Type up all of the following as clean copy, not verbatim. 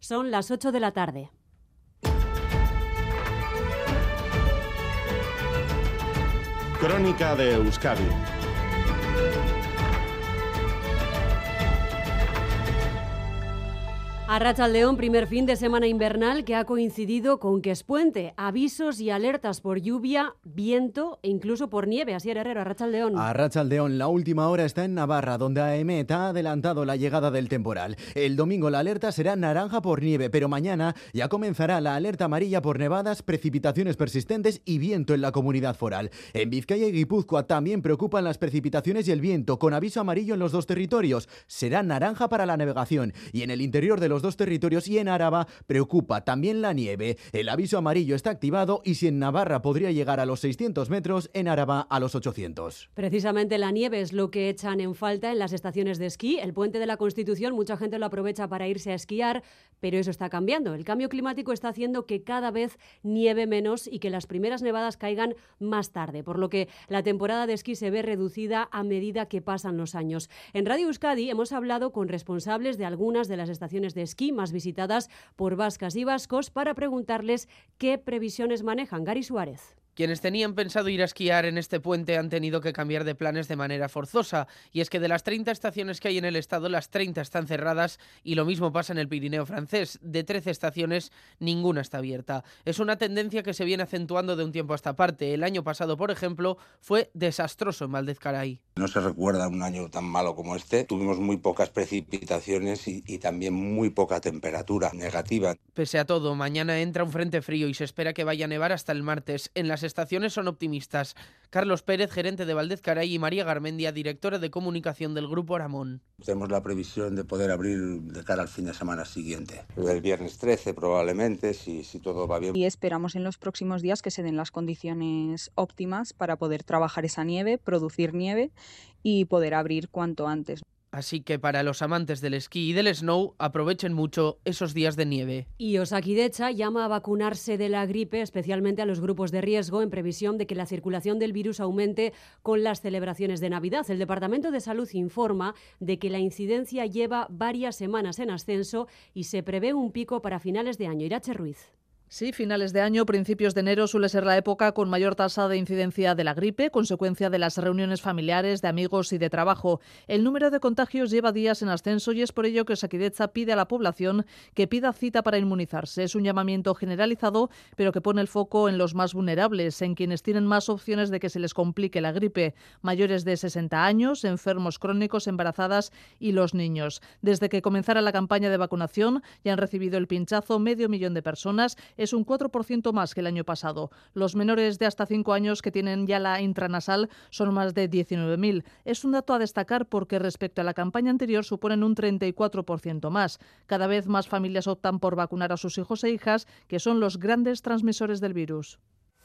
Son las 8 de la tarde. Crónica de Euskadi. Arratsaldeon, primer fin de semana invernal que ha coincidido con que es puente. Avisos y alertas por lluvia, viento e incluso por nieve. Asier Herrero, Arratsaldeon. Arratsaldeon, la última hora está en Navarra, donde AEMET ha adelantado la llegada del temporal. El domingo la alerta será naranja por nieve, pero mañana ya comenzará la alerta amarilla por nevadas, precipitaciones persistentes y viento en la comunidad foral. En Vizcaya y Guipúzcoa también preocupan las precipitaciones y el viento, con aviso amarillo en los dos territorios. Será naranja para la navegación y en el interior de los dos territorios y en Áraba preocupa también la nieve. El aviso amarillo está activado y si en Navarra podría llegar a los 600 metros, en Áraba a los 800. Precisamente la nieve es lo que echan en falta en las estaciones de esquí. El Puente de la Constitución, mucha gente lo aprovecha para irse a esquiar, pero eso está cambiando. El cambio climático está haciendo que cada vez nieve menos y que las primeras nevadas caigan más tarde, por lo que la temporada de esquí se ve reducida a medida que pasan los años. En Radio Euskadi hemos hablado con responsables de algunas de las estaciones de esquí más visitadas por vascas y vascos para preguntarles qué previsiones manejan. Gary Suárez. Quienes tenían pensado ir a esquiar en este puente han tenido que cambiar de planes de manera forzosa. Y es que de las 30 estaciones que hay en el estado, las 30 están cerradas y lo mismo pasa en el Pirineo francés. De 13 estaciones, ninguna está abierta. Es una tendencia que se viene acentuando de un tiempo a esta parte. El año pasado, por ejemplo, fue desastroso en Valdez-Caray. No se recuerda un año tan malo como este. Tuvimos muy pocas precipitaciones y también muy poca temperatura negativa. Pese a todo, mañana entra un frente frío y se espera que vaya a nevar hasta el martes. En las estaciones son optimistas. Carlos Pérez, gerente de Valdez-Caray, y María Garmendia, directora de comunicación del Grupo Aramón. Tenemos la previsión de poder abrir de cara al fin de semana siguiente. El viernes 13 probablemente, si todo va bien. Y esperamos en los próximos días que se den las condiciones óptimas para poder trabajar esa nieve, producir nieve y poder abrir cuanto antes. Así que para los amantes del esquí y del snow, aprovechen mucho esos días de nieve. Y Osakidetza llama a vacunarse de la gripe, especialmente a los grupos de riesgo, en previsión de que la circulación del virus aumente con las celebraciones de Navidad. El Departamento de Salud informa de que la incidencia lleva varias semanas en ascenso y se prevé un pico para finales de año. Irache Ruiz. Sí, finales de año, principios de enero suele ser la época con mayor tasa de incidencia de la gripe, consecuencia de las reuniones familiares, de amigos y de trabajo. El número de contagios lleva días en ascenso y es por ello que Osakidetza pide a la población que pida cita para inmunizarse. Es un llamamiento generalizado, pero que pone el foco en los más vulnerables, en quienes tienen más opciones de que se les complique la gripe: mayores de 60 años, enfermos crónicos, embarazadas y los niños. Desde que comenzara la campaña de vacunación ya han recibido el pinchazo 500.000 de personas. Es un 4% más que el año pasado. Los menores de hasta 5 años que tienen ya la intranasal son más de 19.000. Es un dato a destacar porque respecto a la campaña anterior suponen un 34% más. Cada vez más familias optan por vacunar a sus hijos e hijas, que son los grandes transmisores del virus.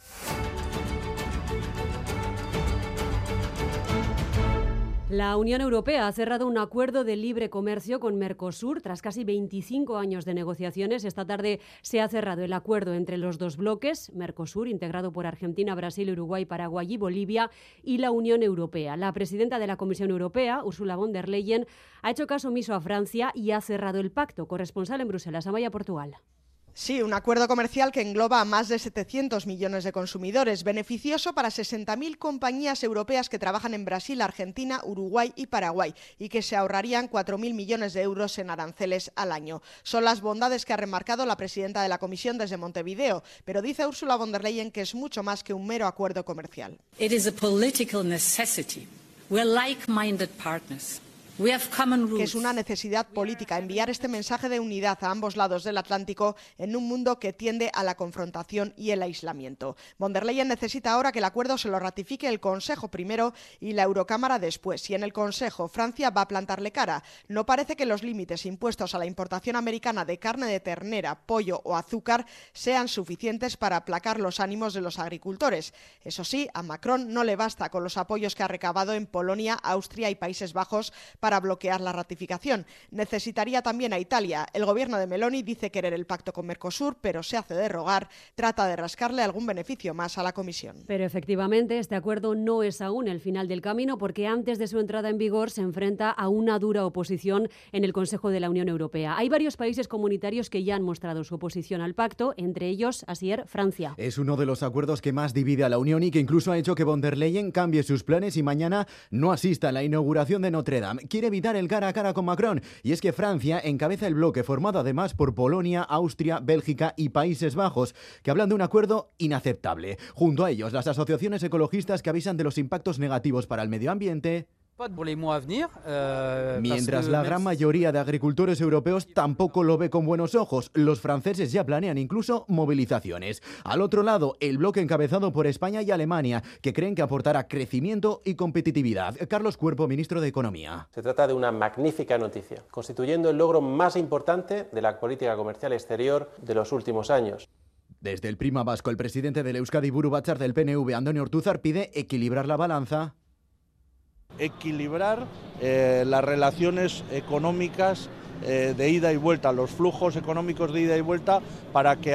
La Unión Europea ha cerrado un acuerdo de libre comercio con Mercosur tras casi 25 años de negociaciones. Esta tarde se ha cerrado el acuerdo entre los dos bloques, Mercosur, integrado por Argentina, Brasil, Uruguay, Paraguay y Bolivia, y la Unión Europea. La presidenta de la Comisión Europea, Ursula von der Leyen, ha hecho caso omiso a Francia y ha cerrado el pacto. Corresponsal en Bruselas, Amaya, Portugal. Sí, un acuerdo comercial que engloba a más de 700 millones de consumidores, beneficioso para 60.000 compañías europeas que trabajan en Brasil, Argentina, Uruguay y Paraguay y que se ahorrarían 4.000 millones de euros en aranceles al año. Son las bondades que ha remarcado la presidenta de la Comisión desde Montevideo, pero dice Ursula von der Leyen que es mucho más que un mero acuerdo comercial. It is a political necessity. We're like-minded partners. Que es una necesidad política enviar este mensaje de unidad a ambos lados del Atlántico en un mundo que tiende a la confrontación y el aislamiento. Von der Leyen necesita ahora que el acuerdo se lo ratifique el Consejo primero y la Eurocámara después. Y en el Consejo Francia va a plantarle cara. No parece que los límites impuestos a la importación americana de carne de ternera, pollo o azúcar sean suficientes para aplacar los ánimos de los agricultores. Eso sí, a Macron no le basta con los apoyos que ha recabado en Polonia, Austria y Países Bajos para para bloquear la ratificación. Necesitaría también a Italia. El gobierno de Meloni dice querer el pacto con Mercosur, pero se hace de rogar, trata de rascarle algún beneficio más a la Comisión. Pero efectivamente este acuerdo no es aún el final del camino, porque antes de su entrada en vigor se enfrenta a una dura oposición en el Consejo de la Unión Europea. Hay varios países comunitarios que ya han mostrado su oposición al pacto, entre ellos, Asier, Francia. Es uno de los acuerdos que más divide a la Unión y que incluso ha hecho que von der Leyen cambie sus planes y mañana no asista a la inauguración de Notre Dame. Quiere evitar el cara a cara con Macron, y es que Francia encabeza el bloque formado además por Polonia, Austria, Bélgica y Países Bajos, que hablan de un acuerdo inaceptable. Junto a ellos, las asociaciones ecologistas que avisan de los impactos negativos para el medio ambiente. Mientras la gran mayoría de agricultores europeos tampoco lo ve con buenos ojos, los franceses ya planean incluso movilizaciones. Al otro lado, el bloque encabezado por España y Alemania, que creen que aportará crecimiento y competitividad. Carlos Cuerpo, ministro de Economía. Se trata de una magnífica noticia, constituyendo el logro más importante de la política comercial exterior de los últimos años. Desde el Prima Vasco, el presidente del Euskadi Buru Batzar del PNV, Antonio Ortúzar, pide equilibrar la balanza. Equilibrar las relaciones económicas de ida y vuelta, los flujos económicos de ida y vuelta, para que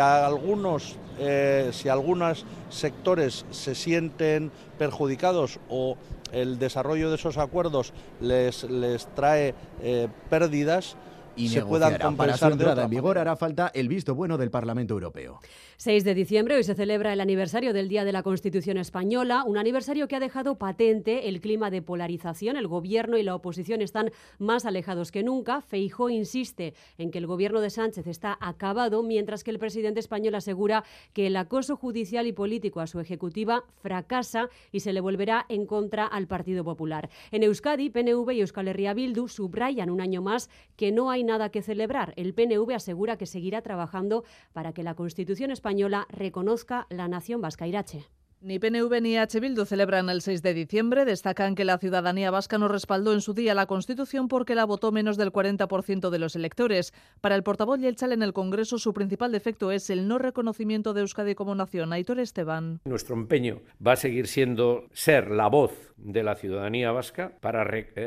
si algunos sectores se sienten perjudicados o el desarrollo de esos acuerdos les trae pérdidas, y se puedan compensar. Para su entrada en vigor hará falta el visto bueno del Parlamento Europeo. 6 de diciembre, hoy se celebra el aniversario del Día de la Constitución Española, un aniversario que ha dejado patente el clima de polarización. El gobierno y la oposición están más alejados que nunca. Feijóo insiste en que el gobierno de Sánchez está acabado, mientras que el presidente español asegura que el acoso judicial y político a su ejecutiva fracasa y se le volverá en contra al Partido Popular. En Euskadi, PNV y Euskal Herria Bildu subrayan un año más que no hay nada que celebrar. El PNV asegura que seguirá trabajando para que la Constitución española reconozca la nación vasca. Irache. Ni PNV ni H. Bildu celebran el 6 de diciembre. Destacan que la ciudadanía vasca no respaldó en su día la Constitución porque la votó menos del 40% de los electores. Para el portavoz Jeltzale en el Congreso, su principal defecto es el no reconocimiento de Euskadi como nación. Aitor Esteban. Nuestro empeño va a seguir siendo ser la voz de la ciudadanía vasca para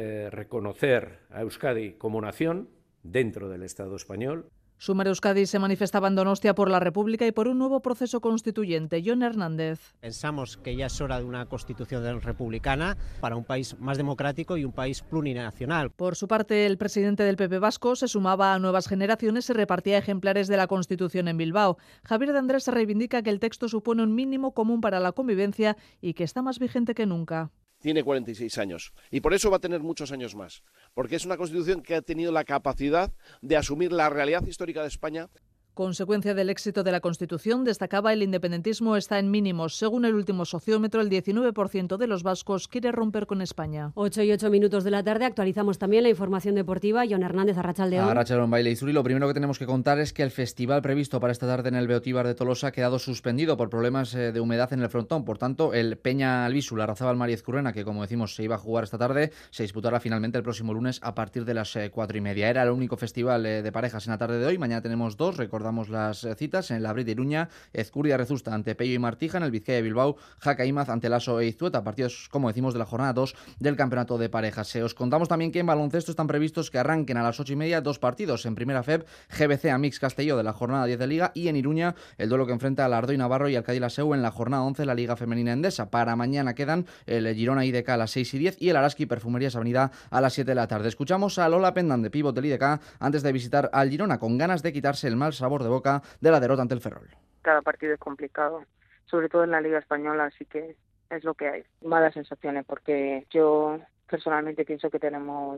reconocer a Euskadi como nación dentro del Estado español. Sumar Euskadi se manifestaba en Donostia por la República y por un nuevo proceso constituyente. Jon Hernández. Pensamos que ya es hora de una constitución republicana para un país más democrático y un país plurinacional. Por su parte, el presidente del PP vasco se sumaba a Nuevas Generaciones y repartía ejemplares de la Constitución en Bilbao. Javier de Andrés reivindica que el texto supone un mínimo común para la convivencia y que está más vigente que nunca. Tiene 46 años y por eso va a tener muchos años más, porque es una Constitución que ha tenido la capacidad de asumir la realidad histórica de España. Consecuencia del éxito de la Constitución, destacaba, el independentismo está en mínimos. Según el último sociómetro, el 19% de los vascos quiere romper con España. 8:08 de la tarde, actualizamos también la información deportiva. Jon Hernández, Arratsaldeon. Arratsaldeon, Baile Izuri. Lo primero que tenemos que contar es que el festival previsto para esta tarde en el Beotíbar de Tolosa ha quedado suspendido por problemas de humedad en el frontón. Por tanto, el Peña Albisu, la Larrazábal Mariez Currena, que como decimos se iba a jugar esta tarde, se disputará finalmente el próximo lunes a partir de las 4:30. Era el único festival de parejas en la tarde de hoy. Mañana tenemos dos, recordamos las citas en el Abril de Iruña, Ezcurdia Rezusta ante Pello y Martija, en el Vizcaya de Bilbao, Jaca Imaz ante Laso e Iztueta, partidos, como decimos, de la jornada 2 del campeonato de parejas. Os contamos también que en baloncesto están previstos que arranquen a las 8:30 dos partidos. En primera FEB, GBC Amix Castelló de la jornada 10 de Liga, y en Iruña el duelo que enfrenta al Ardoy Navarro y al Cádiz Laseu en la jornada 11 de la Liga Femenina Endesa. Para mañana quedan el Girona IDK a las 6:10 y el Araski Perfumerías Avenida a las 7 de la tarde. Escuchamos a Lola Pendan, de pívot del IDK, antes de visitar al Girona, con ganas de quitarse el mal sabor de boca de la derrota ante el Ferrol. Cada partido es complicado, sobre todo en la Liga Española, así que es lo que hay. Malas sensaciones, porque yo personalmente pienso que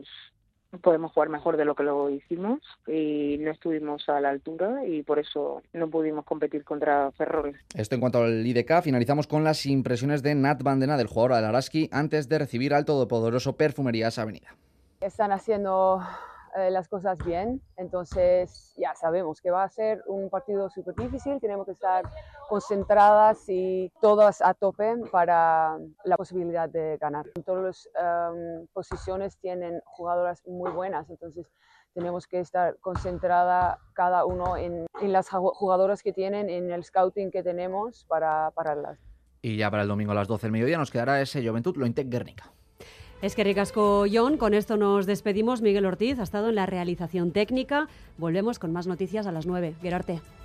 podemos jugar mejor de lo que lo hicimos y no estuvimos a la altura y por eso no pudimos competir contra Ferrol. Esto en cuanto al IDK. Finalizamos con las impresiones de Nat Bandena, del jugador del Araski, antes de recibir al todopoderoso Perfumerías Avenida. Están haciendo las cosas bien, entonces ya sabemos que va a ser un partido súper difícil, tenemos que estar concentradas y todas a tope para la posibilidad de ganar. Todas las posiciones tienen jugadoras muy buenas, entonces tenemos que estar concentrada cada uno en las jugadoras que tienen, en el scouting que tenemos para pararlas. Y ya para el domingo a las 12 del mediodía nos quedará ese Juventud Lointec Guernica. Es que ricasco, Jon. Con esto nos despedimos. Miguel Ortiz ha estado en la realización técnica. Volvemos con más noticias a las 9. Gerarte.